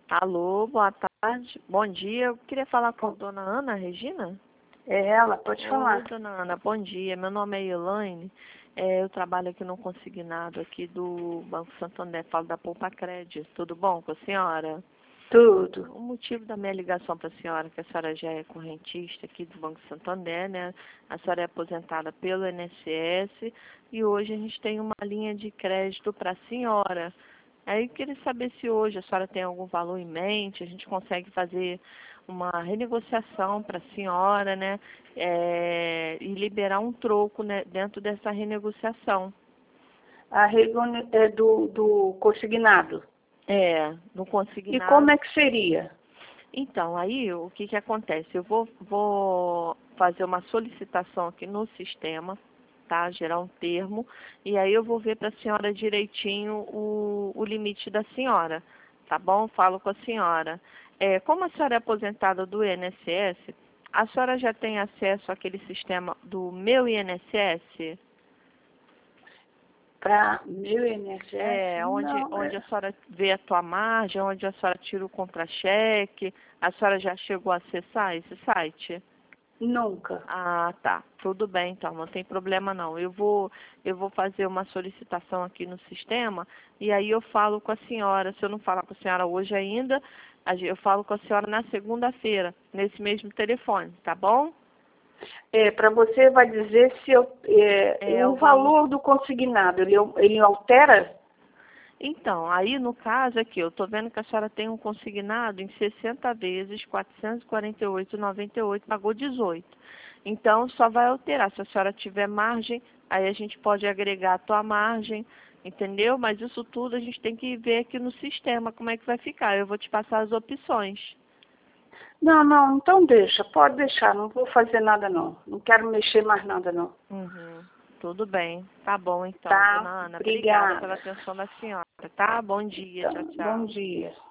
Alô, boa tarde. Bom dia. Eu queria falar com a dona Ana Regina. É ela, pode Oi, falar. dona Ana, bom dia. Meu nome é Elaine. Eu trabalho aqui no consignado aqui do Banco Santander, falo da Poupa Crédito. Tudo bom com a senhora? Tudo. O motivo da minha ligação para a senhora é que a senhora já é correntista aqui do Banco Santander, né? A senhora é aposentada pelo INSS e hoje a gente tem uma linha de crédito para a senhora. Aí eu queria saber se hoje a senhora tem algum valor em mente, a gente consegue fazer uma renegociação para a senhora, né? E liberar um troco, né, dentro dessa renegociação. A reunião é do consignado. No E consignado. como é que seria? Então, aí o que acontece? Eu vou fazer uma solicitação aqui no sistema, tá? Gerar um termo, e aí eu vou ver para a senhora direitinho o limite da senhora, tá bom? Falo com a senhora. Como a senhora é aposentada do INSS, a senhora já tem acesso àquele sistema do Meu INSS? Para meu INSS? Não, Onde a senhora vê a tua margem, onde a senhora tira o contra-cheque. A senhora já chegou a acessar esse site? nunca. Ah, tá. Tudo bem, então, não tem problema não. Eu vou fazer uma solicitação aqui no sistema e aí eu falo com a senhora. Se eu não falar com a senhora hoje ainda, eu falo com a senhora na segunda-feira, nesse mesmo telefone, tá bom? Para você vai dizer se o O valor. valor do consignado, ele altera? Então, aí no caso aqui, eu estou vendo que a senhora tem um consignado em 60 vezes, 448,98, pagou 18. Então, só vai alterar. Se a senhora tiver margem, aí a gente pode agregar a tua margem, entendeu? Mas isso tudo a gente tem que ver aqui no sistema como é que vai ficar. Eu vou te passar as opções. Não, então deixa, pode deixar, não vou fazer nada não. Não quero mexer mais nada não. Uhum. Tudo bem. Tá bom, então, Tá? dona Ana. Obrigada pela Obrigada. atenção da senhora, tá? Bom dia. Tchau, Então, bom tchau. dia.